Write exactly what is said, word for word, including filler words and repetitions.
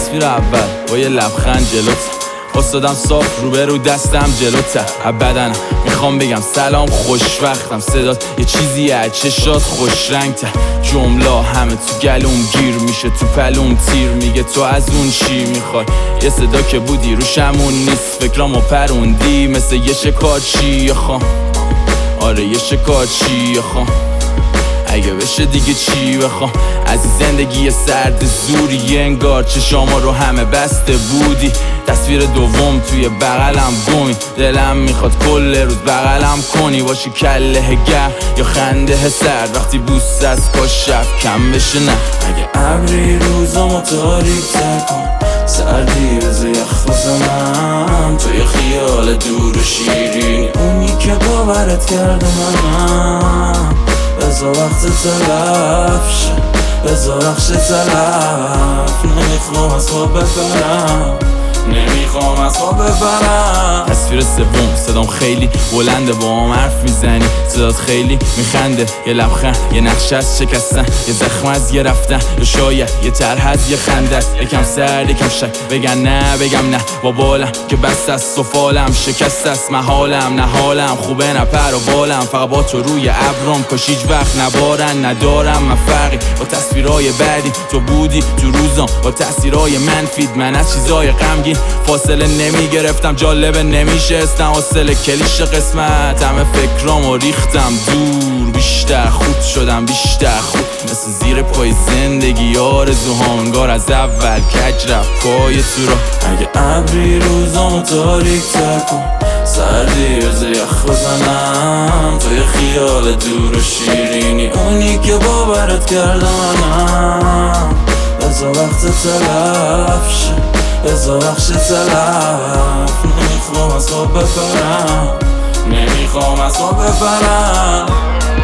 تصویر اول با یه لبخند جلوت، استادم صاف روبرو دستم جلوتر. بدنم میخوام بگم سلام خوشوقتم، صدات یه چیزی از چشات خوش رنگ تر. جمله همه تو گلوم گیر میشه، تو پلوم تیر میگه تو از اون چی میخوای. یه صدا که بودی روشمون نیست، فکرامو پروندی مثل یه شکارچی خام. آره یه شکارچی خام، اگه بشه دیگه چی بخوام. از زندگی سرد زوری انگار چشاما رو همه بسته بودی. تصویر دوم توی بغلم گمی، دلم میخواد کل روز بغلم کنی. باشی کله گرم یا خنده سرد، وقتی بوست از پاش شب کم بشه نه. اگه ابری روزامو تاریک تر کن، سردی بزا یخ بزنم توی خیال دور و شیرینی، اونی که باورت کرده منم. بزا وقت تلف شه، بزا رخش تلف، نمیخوام از خواب ببرم، نمیخوام از خواب ببرم. تصویر سوم صدام خیلی بلنده، با هم حرف میزنی صدات خیلی میخنده. یه لبخند، یه نقش از شکستن، یه زخم از یه رفتن، یا شاید یه طرح از یه خنده است. یکم سرد یکم شک، بگن نه بگم نه، با بالم که بس از سفالم شکست است. محالم نه حالم خوبه نه پر و بالم، فقط با تو روی ابرام کاش هیچ وقت نبارن. ندارم من فرقی با تصویرای بعدی، تو بودی تو روزام با تاثیرای منفید. من از چیزای غمگین فاصله نمیگرفتم، جالبه نمیشه استم حاصل کلیش قسمت. همه فکرامو ریختم دور، بیشتر خود شدم بیشتر خود، مثل زیر پای زندگی آرزوهام انگار از اول کج رفت پای تو را. اگه ابری روزامو تاریک تر کن، سردی بزا یخ بزنم توی خیال دور و شیرینی، اونی که باورت کرده منم. بزا وقت تلف شه، بزا رخش تلف، نمیخوام از خواب ببرم، نمیخوام از خواب ببرم.